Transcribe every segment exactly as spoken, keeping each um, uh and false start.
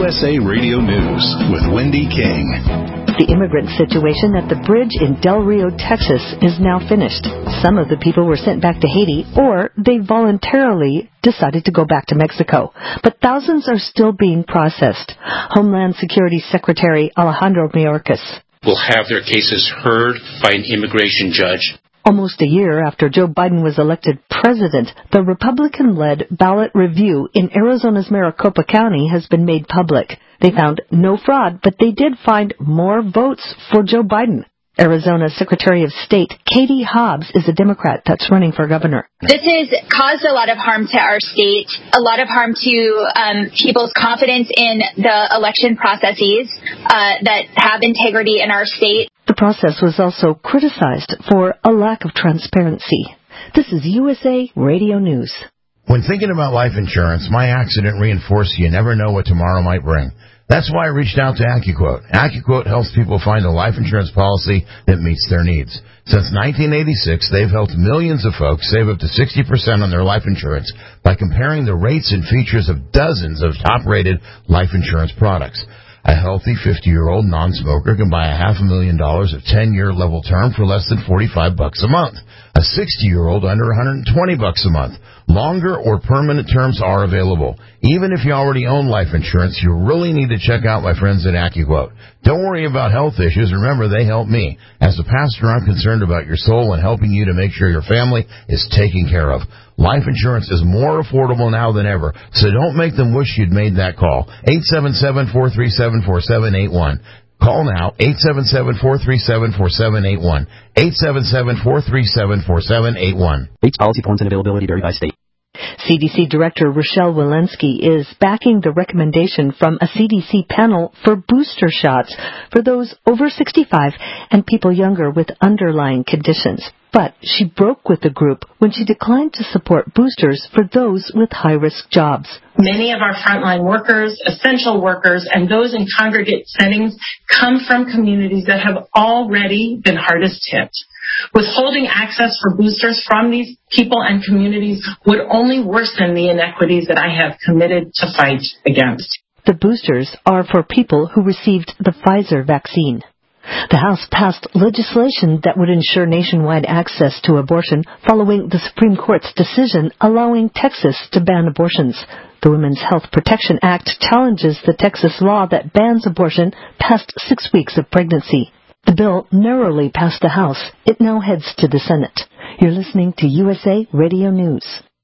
S A Radio News with Wendy King. The immigrant situation at the bridge in Del Rio, Texas is now finished. Some of the people were sent back to Haiti, or they voluntarily decided to go back to Mexico. But thousands are still being processed. Homeland Security Secretary Alejandro Mayorkas will have their cases heard by an immigration judge. Almost a year after Joe Biden was elected president, the Republican-led ballot review in Arizona's Maricopa County has been made public. They found no fraud, but they did find more votes for Joe Biden. Arizona Secretary of State Katie Hobbs is a Democrat that's running for governor. This has caused a lot of harm to our state, a lot of harm to um, people's confidence in the election processes uh, that have integrity in our state. The process was also criticized for a lack of transparency. This is U S A Radio News. When thinking about life insurance, my accident reinforced you never know what tomorrow might bring. That's why I reached out to AccuQuote. AccuQuote helps people find a life insurance policy that meets their needs. Since nineteen eighty-six, they've helped millions of folks save up to sixty percent on their life insurance by comparing the rates and features of dozens of top-rated life insurance products. A healthy fifty-year-old non-smoker can buy a half a million dollars of ten-year level term for less than forty-five bucks a month. A sixty-year-old under one hundred twenty bucks a month. Longer or permanent terms are available. Even if you already own life insurance, you really need to check out my friends at AccuQuote. Don't worry about health issues. Remember, they help me. As a pastor, I'm concerned about your soul and helping you to make sure your family is taken care of. Life insurance is more affordable now than ever, so don't make them wish you'd made that call. eight seven seven, four three seven, four seven eight one. Call now, eight seven seven, four three seven, four seven eight one. eight seven seven, four three seven, four seven eight one. Rates, policy forms, and availability vary by state. C D C Director Rochelle Walensky is backing the recommendation from a C D C panel for booster shots for those over sixty-five and people younger with underlying conditions. But she broke with the group when she declined to support boosters for those with high-risk jobs. Many of our frontline workers, essential workers, and those in congregate settings come from communities that have already been hardest hit. Withholding access for boosters from these people and communities would only worsen the inequities that I have committed to fight against. The boosters are for people who received the Pfizer vaccine. The House passed legislation that would ensure nationwide access to abortion following the Supreme Court's decision allowing Texas to ban abortions. The Women's Health Protection Act challenges the Texas law that bans abortion past six weeks of pregnancy. The bill narrowly passed the House. It now heads to the Senate. You're listening to U S A Radio News.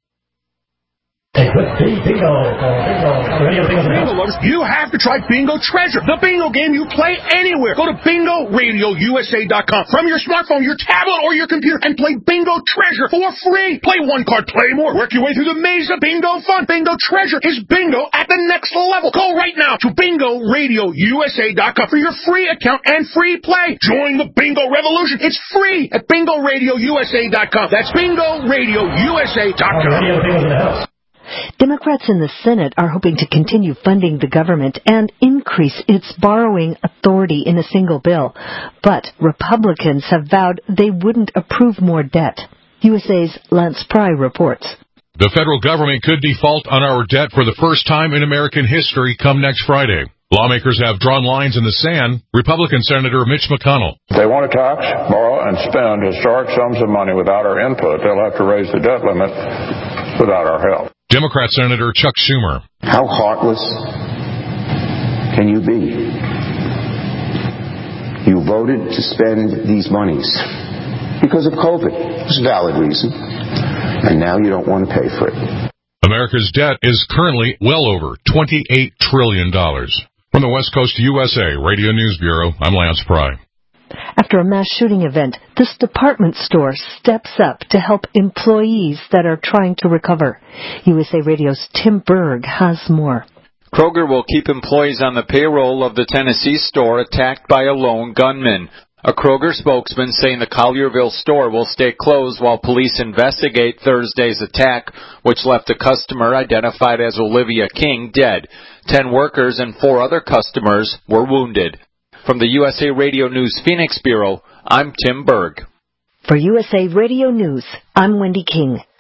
Hey, bingo, bingo, bingo lovers, you have to try Bingo Treasure, the bingo game you play anywhere. Go to bingo radio u s a dot com from your smartphone, your tablet, or your computer and play Bingo Treasure for free. Play one card, play more. Work your way through the maze of bingo fun. Bingo Treasure is bingo at the next level. Go right now to bingo radio u s a dot com for your free account and free play. Join the bingo revolution. It's free at bingo radio u s a dot com. That's bingo radio u s a dot com. Democrats in the Senate are hoping to continue funding the government and increase its borrowing authority in a single bill. But Republicans have vowed they wouldn't approve more debt. U S A's Lance Pry reports. The federal government could default on our debt for the first time in American history come next Friday. Lawmakers have drawn lines in the sand. Republican Senator Mitch McConnell. If they want to tax, borrow, and spend historic sums of money without our input, they'll have to raise the debt limit without our help. Democrat Senator Chuck Schumer. How heartless can you be? You voted to spend these monies because of COVID. It's a valid reason. And now you don't want to pay for it. America's debt is currently well over twenty-eight trillion dollars. From the West Coast U S A Radio News Bureau, I'm Lance Pry. After a mass shooting event, this department store steps up to help employees that are trying to recover. U S A Radio's Tim Berg has more. Kroger will keep employees on the payroll of the Tennessee store attacked by a lone gunman. A Kroger spokesman saying the Collierville store will stay closed while police investigate Thursday's attack, which left a customer identified as Olivia King dead. Ten workers and four other customers were wounded. From the U S A Radio News Phoenix Bureau, I'm Tim Berg. For U S A Radio News, I'm Wendy King.